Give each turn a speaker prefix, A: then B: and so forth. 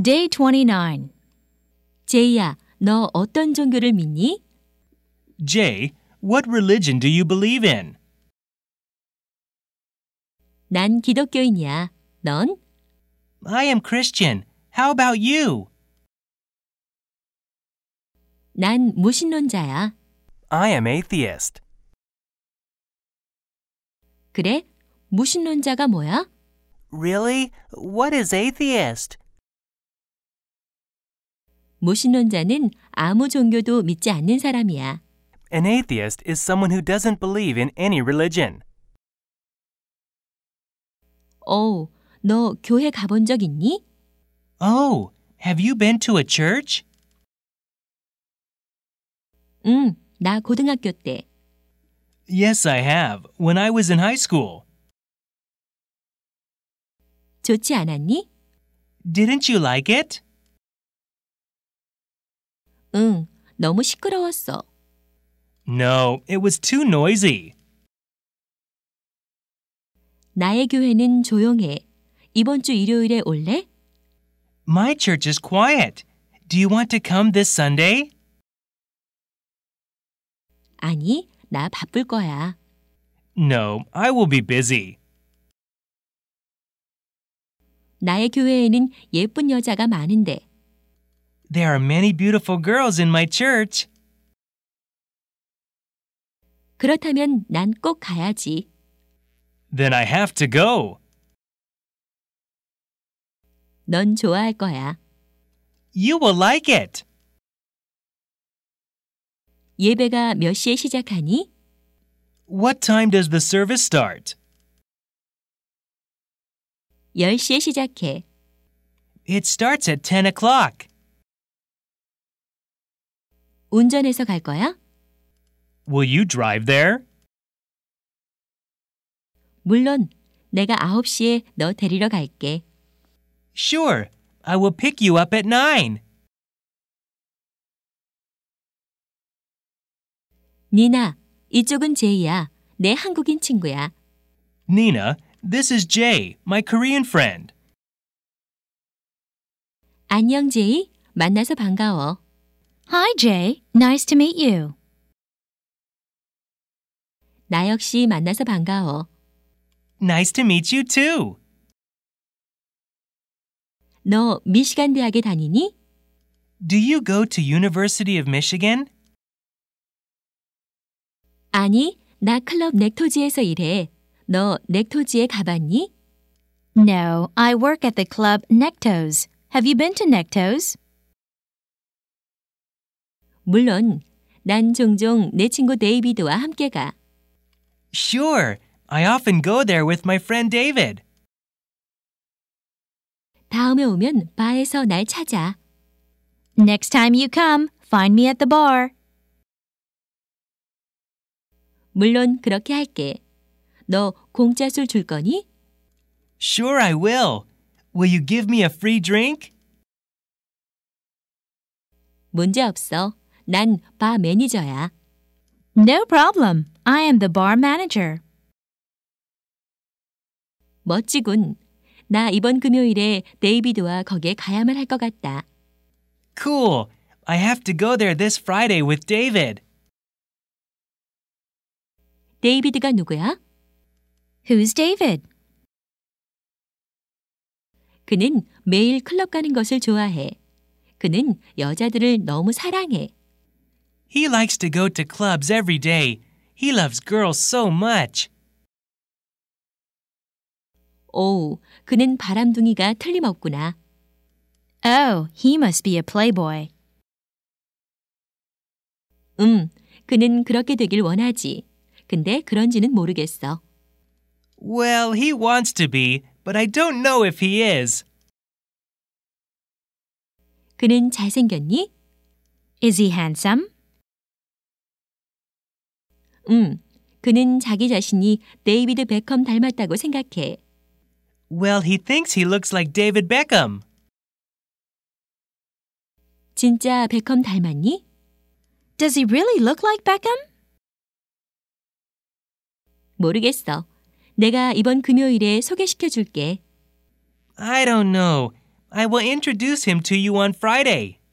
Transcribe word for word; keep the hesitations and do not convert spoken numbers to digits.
A: Day twenty-nine.
B: 제이야, 너 어떤 종교를 믿니?
C: Jay, what religion do you believe in?
B: 난 기독교인이야. 넌?
C: I am Christian. How about you?
B: 난 무신론자야.
C: I am atheist.
B: 그래? 무신론자가 뭐야?
C: Really? What is atheist?
B: 무신론자는 아무 종교도 믿지 않는 사람이야.
C: An atheist is someone who doesn't believe in any religion.
B: 어, 너 교회 가본 적 있니?
C: Oh, have you been to a church?
B: 응, 나 고등학교 때.
C: Yes, I have, when I was in high school.
B: 좋지 않았니?
C: Didn't you like it?
B: 응, 너무 시끄러웠어.
C: No, it was too noisy.
B: 나의 교회는 조용해. 이번 주 일요일에 올래?
C: My church is quiet. Do you want to come this Sunday?
B: 아니, 나 바쁠 거야.
C: No, I will be busy.
B: 나의 교회에는 예쁜 여자가 많은데.
C: There are many beautiful girls in my church.
B: 그렇다면 난 꼭 가야지.
C: Then I have to go.
B: 넌 좋아할 거야.
C: You will like it.
B: 예배가 몇 시에 시작하니?
C: What time does the service start?
B: 열 시에 시작해.
C: It starts at ten o'clock.
B: 운전해서 갈 거야?
C: Will you drive there?
B: 물론 내가 아홉 시에 너 데리러 갈게.
C: Sure, I will pick you up at nine.
B: 니나, 이쪽은 제이야. 내 한국인 친구야.
C: Nina, this is Jay, my Korean friend.
B: 안녕, 제이. 만나서 반가워.
A: Hi, Jay. Nice to meet you.
B: 나 역시 만나서 반가워.
C: Nice to meet you too.
B: 너 미시간 대학에 다니니?
C: Do you go to University of Michigan?
B: 아니, 나 클럽 넥토지에서 일해. 너 넥토지에 가봤니?
A: No, I work at the club Nectos. Have you been to Nectos?
B: 물론, 난 종종 내 친구 데이비드와 함께 가.
C: Sure, I often go there with my friend David.
B: 다음에 오면 바에서 날 찾아.
A: Next time you come, find me at the bar.
B: 물론 그렇게 할게. 너 공짜 술 줄 거니?
C: Sure, I will. Will you give me a free drink?
B: 문제 없어. 난 바 매니저야.
A: No problem. I am the bar manager.
B: 멋지군. 나 이번 금요일에 데이비드와 거기에 가야만 할 것 같다.
C: Cool. I have to go there this Friday with David.
B: 데이비드가 누구야?
A: Who's David?
B: 그는 매일 클럽 가는 것을 좋아해. 그는 여자들을 너무 사랑해.
C: He likes to go to clubs every day. He loves girls so much.
B: 오, 그는 바람둥이가 틀림없구나.
A: Oh, he must be a playboy.
B: 음, 그는 그렇게 되길 원하지. 근데 그런지는 모르겠어.
C: Well, he wants to be, but I don't know if he is.
B: 그는 잘생겼니?
A: Is he handsome?
B: 음, 그는 자기 자신이 데이비드 베컴 닮았다고 생각해.
C: Well, he thinks he looks like David Beckham.
B: 진짜 베컴 닮았니?
A: Does he really look like Beckham?
B: 모르겠어. 내가 이번 금요일에 소개시켜 줄게.
C: I don't know. I will introduce him to you on Friday.